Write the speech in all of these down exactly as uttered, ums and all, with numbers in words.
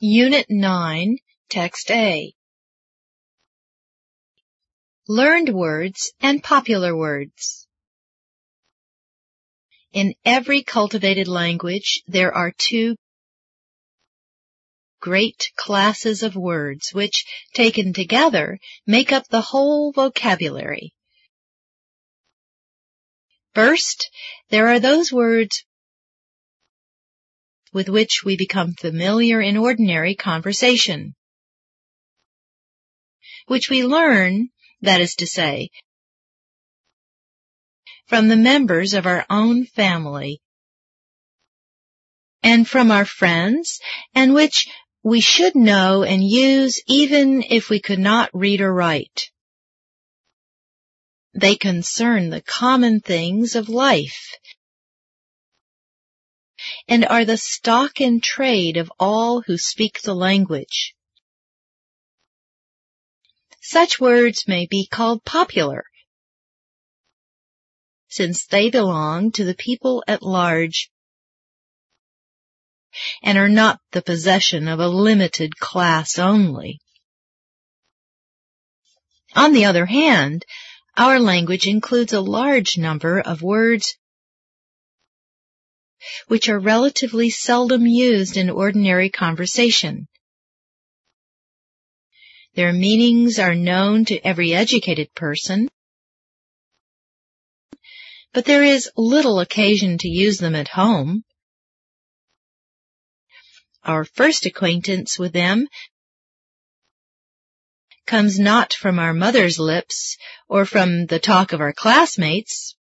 Unit nine, Text A. Learned words and popular words. In every cultivated language, there are two great classes of words which, taken together, make up the whole vocabulary. First, there are those words with which we become familiar in ordinary conversation, which we learn, that is to say, from the members of our own family and from our friends, and which we should know and use even if we could not read or write. They concern the common things of life and are the stock in trade of all who speak the language. Such words may be called popular, since they belong to the people at large and are not the possession of a limited class only. On the other hand, our language includes a large number of words which are relatively seldom used in ordinary conversation. Their meanings are known to every educated person, but there is little occasion to use them at home. Our first acquaintance with them comes not from our mother's lips or from the talk of our classmates,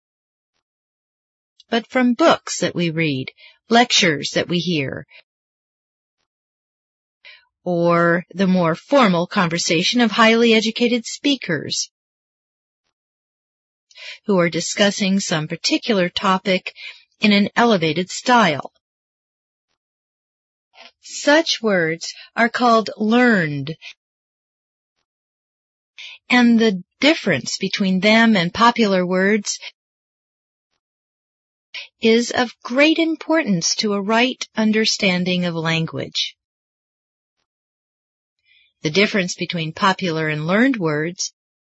but from books that we read, lectures that we hear, or the more formal conversation of highly educated speakers who are discussing some particular topic in an elevated style. Such words are called learned, and the difference between them and popular words is of great importance to a right understanding of language. The difference between popular and learned words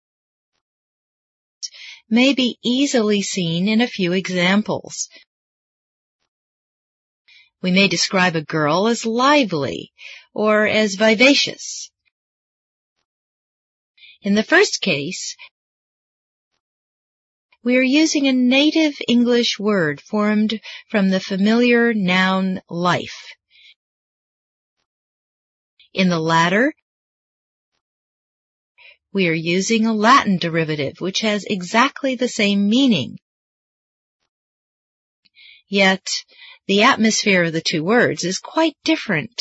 may be easily seen in a few examples. We may describe a girl as lively or as vivacious. In the first case, we are using a native English word formed from the familiar noun life. In the latter, we are using a Latin derivative which has exactly the same meaning. Yet, the atmosphere of the two words is quite different.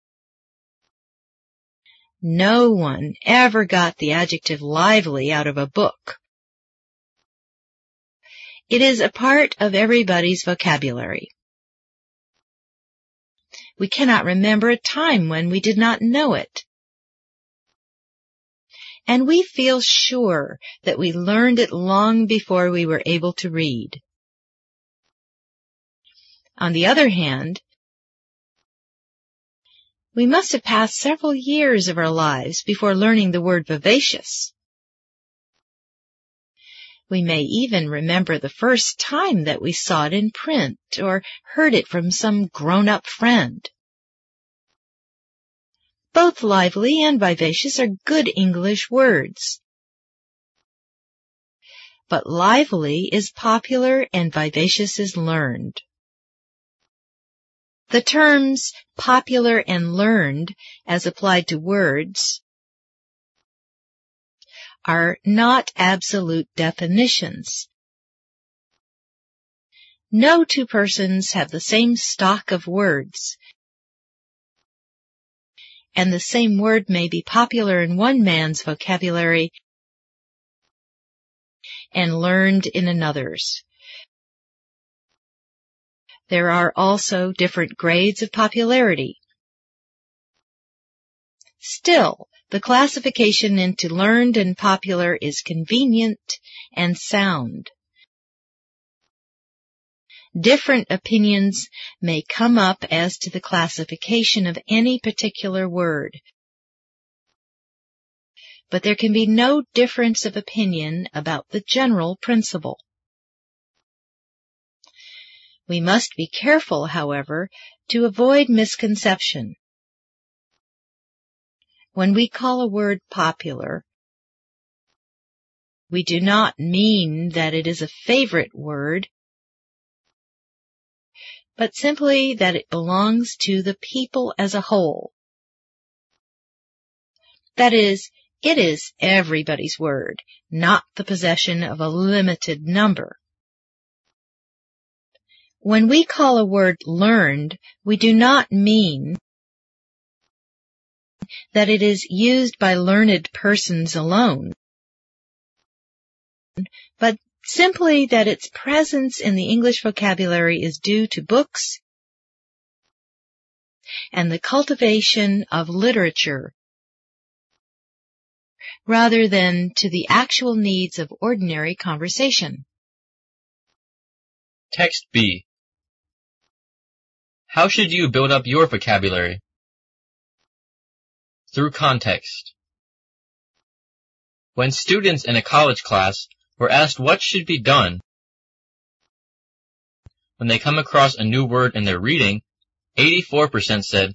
No one ever got the adjective lively out of a book. It is a part of everybody's vocabulary. We cannot remember a time when we did not know it. And we feel sure that we learned it long before we were able to read. On the other hand, we must have passed several years of our lives before learning the word vivacious. We may even remember the first time that we saw it in print or heard it from some grown-up friend. Both lively and vivacious are good English words. But lively is popular and vivacious is learned. The terms popular and learned, as applied to words, are not absolute definitions. No two persons have the same stock of words, and the same word may be popular in one man's vocabulary and learned in another's. There are also different grades of popularity. Still, the classification into learned and popular is convenient and sound. different opinions may come up as to the classification of any particular word. But there can be no difference of opinion about the general principle. We must be careful, however, to avoid misconception. When we call a word popular, we do not mean that it is a favorite word, but simply that it belongs to the people as a whole. That is, it is everybody's word, not the possession of a limited number. When we call a word learned, we do not mean that it is used by learned persons alone, but simply that its presence in the English vocabulary is due to books and the cultivation of literature, rather than to the actual needs of ordinary conversation. Text B. How should you build up your vocabulary? Through context. When students in a college class were asked what should be done when they come across a new word in their reading, eighty-four percent said,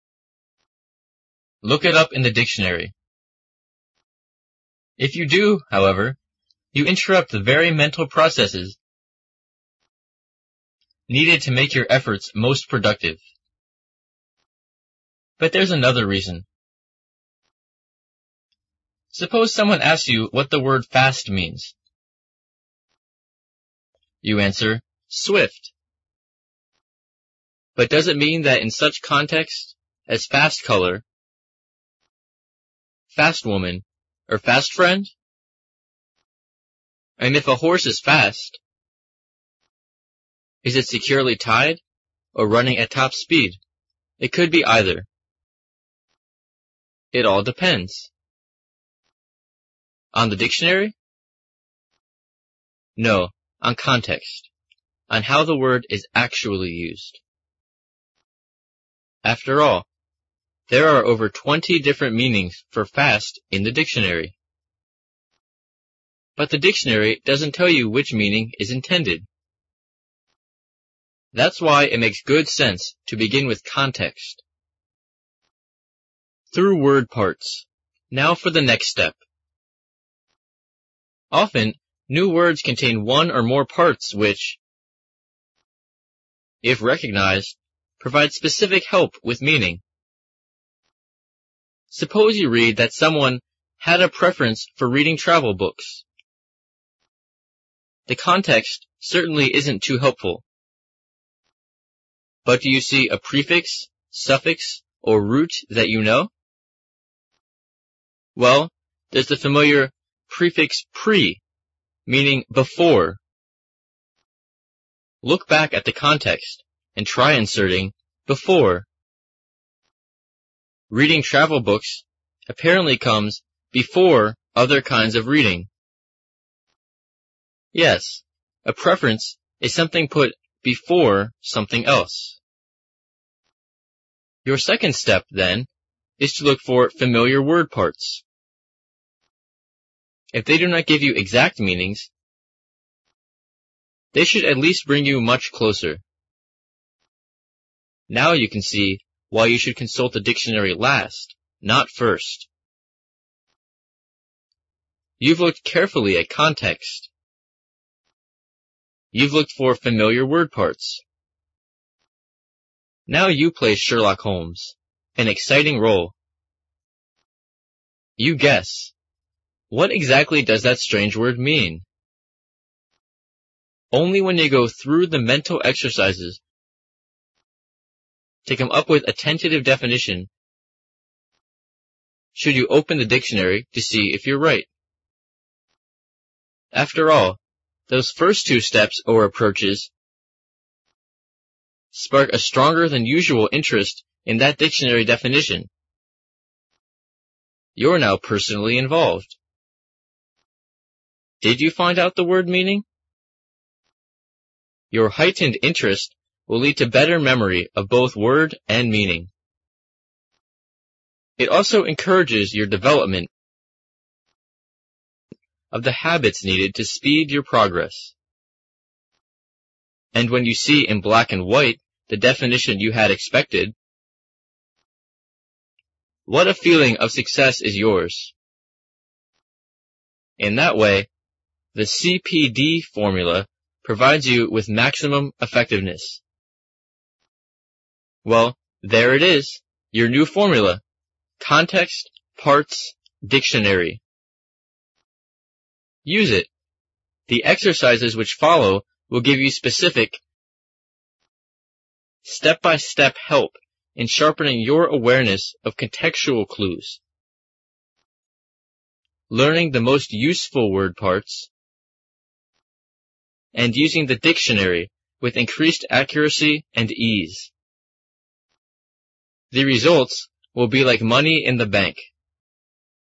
look it up in the dictionary. If you do, however, you interrupt the very mental processes needed to make your efforts most productive. But there's another reason. Suppose someone asks you what the word fast means. You answer, swift. But does it mean that in such context as fast color, fast woman, or fast friend? And if a horse is fast, is it securely tied or running at top speed? It could be either. It all depends. On the dictionary? No, on context, on how the word is actually used. After all, there are over twenty different meanings for fast in the dictionary. But the dictionary doesn't tell you which meaning is intended. That's why it makes good sense to begin with context. Through word parts. Now for the next step. Often, new words contain one or more parts which, if recognized, provide specific help with meaning. Suppose you read that someone had a preference for reading travel books. The context certainly isn't too helpful. But do you see a prefix, suffix, or root that you know? Well, there's the familiar prefix pre, meaning before. Look back at the context and try inserting before. Reading travel books apparently comes before other kinds of reading. Yes, a preference is something put before something else. Your second step, then, is to look for familiar word parts. If they do not give you exact meanings, they should at least bring you much closer. Now you can see why you should consult the dictionary last, not first. You've looked carefully at context. You've looked for familiar word parts. Now you play Sherlock Holmes, an exciting role. You guess. What exactly does that strange word mean? Only when you go through the mental exercises to come up with a tentative definition should you open the dictionary to see if you're right. After all, those first two steps or approaches spark a stronger than usual interest in that dictionary definition. You're now personally involved. Did you find out the word meaning? Your heightened interest will lead to better memory of both word and meaning. It also encourages your development of the habits needed to speed your progress. And when you see in black and white the definition you had expected, what a feeling of success is yours. In that way, the C P D formula provides you with maximum effectiveness. Well, there it is, your new formula. Context, parts, dictionary. Use it. The exercises which follow will give you specific, step-by-step help in sharpening your awareness of contextual clues, learning the most useful word parts, and using the dictionary with increased accuracy and ease. The results will be like money in the bank.